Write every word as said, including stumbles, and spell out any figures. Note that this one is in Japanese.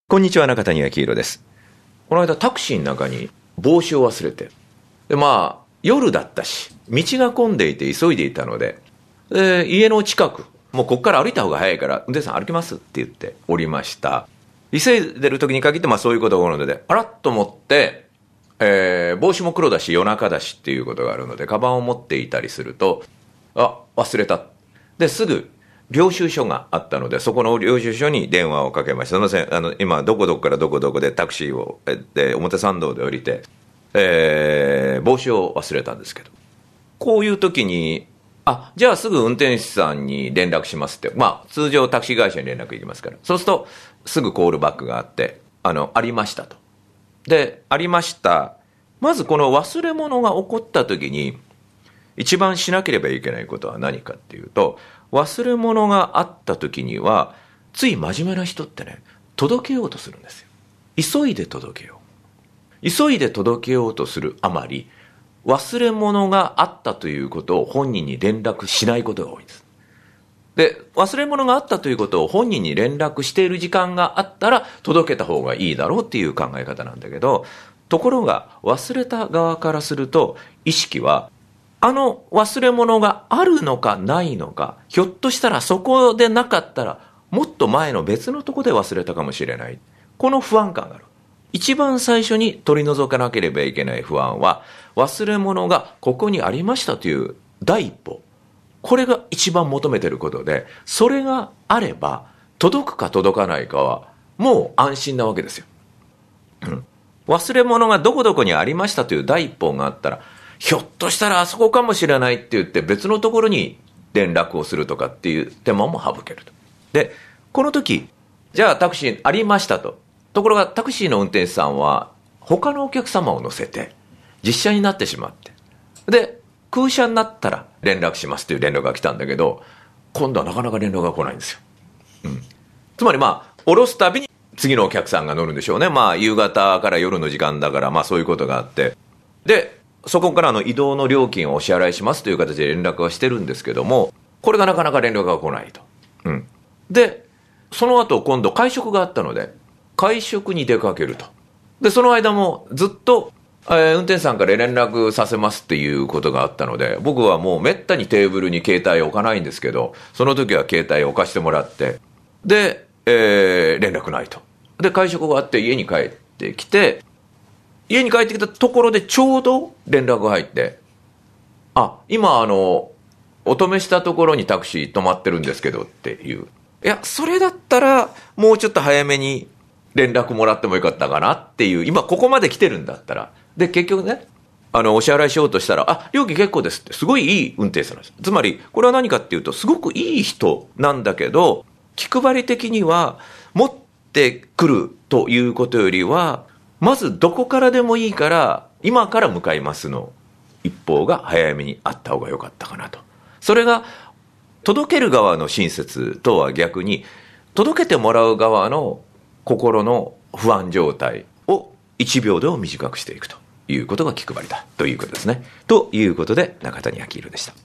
こんにちは、中谷明宏です。この間タクシーの中に帽子を忘れて、でまあ夜だったし道が混んでいて急いでいたので、で家の近く、もうここから歩いた方が早いから運転手さん歩きますって言って降りました。急いでる時に限ってまあそういうことがあるので、あらっと思って、えー、帽子も黒だし夜中だしっていうことがあるのでカバンを持っていたりすると、あ忘れた。ですぐ領収書があったので、そこの領収書に電話をかけました。すみません、あの今どこどこからどこどこでタクシーをで表参道で降りて、えー、帽子を忘れたんですけど、こういう時にあじゃあすぐ運転手さんに連絡しますって、まあ通常タクシー会社に連絡いきますから、そうするとすぐコールバックがあって、あのありましたと。でありました。まずこの忘れ物が起こった時に一番しなければいけないことは何かっていうと、忘れ物があった時にはつい真面目な人ってね、届けようとするんですよ。急いで届けよう急いで届けようとするあまり、忘れ物があったということを本人に連絡しないことが多いんです。で忘れ物があったということを本人に連絡している時間があったら届けた方がいいだろうっていう考え方なんだけど、ところが忘れた側からすると、意識はあの忘れ物があるのかないのか、ひょっとしたらそこでなかったらもっと前の別のとこで忘れたかもしれない、この不安感がある。一番最初に取り除かなければいけない不安は、忘れ物がここにありましたという第一歩、これが一番求めていることで、それがあれば届くか届かないかはもう安心なわけですよ、うん、忘れ物がどこどこにありましたという第一歩があったら、ひょっとしたらあそこかもしれないって言って別のところに連絡をするとかっていう手間も省けると。でこの時じゃあタクシーありましたと。ところがタクシーの運転手さんは他のお客様を乗せて実車になってしまって、で空車になったら連絡しますという連絡が来たんだけど、今度はなかなか連絡が来ないんですよ、うん、つまりまあ降ろすたびに次のお客さんが乗るんでしょうね。まあ夕方から夜の時間だから、まあそういうことがあって、でそこからの移動の料金をお支払いしますという形で連絡はしてるんですけども、これがなかなか連絡が来ないと、うん、でその後今度会食があったので会食に出かけると。でその間もずっと、えー、運転手さんから連絡させますっていうことがあったので、僕はもうめったにテーブルに携帯を置かないんですけど、その時は携帯を置かしてもらって、で、えー、連絡ないと。で会食があって家に帰ってきて、家に帰ってきたところでちょうど連絡が入って、あ今あのお止めしたところにタクシー止まってるんですけどっていう。いやそれだったらもうちょっと早めに連絡もらってもよかったかなっていう、今ここまで来てるんだったら。で結局ね、あのお支払いしようとしたら、あ料金結構ですって、すごいいい運転手さんなんです。つまりこれは何かっていうと、すごくいい人なんだけど、気配り的には持ってくるということよりは、まずどこからでもいいから今から向かいますの一方が早めにあった方が良かったかなと。それが届ける側の親切とは逆に、届けてもらう側の心の不安状態をいちびょうでも短くしていくということが気配りだということですね。ということで中谷明宏でした。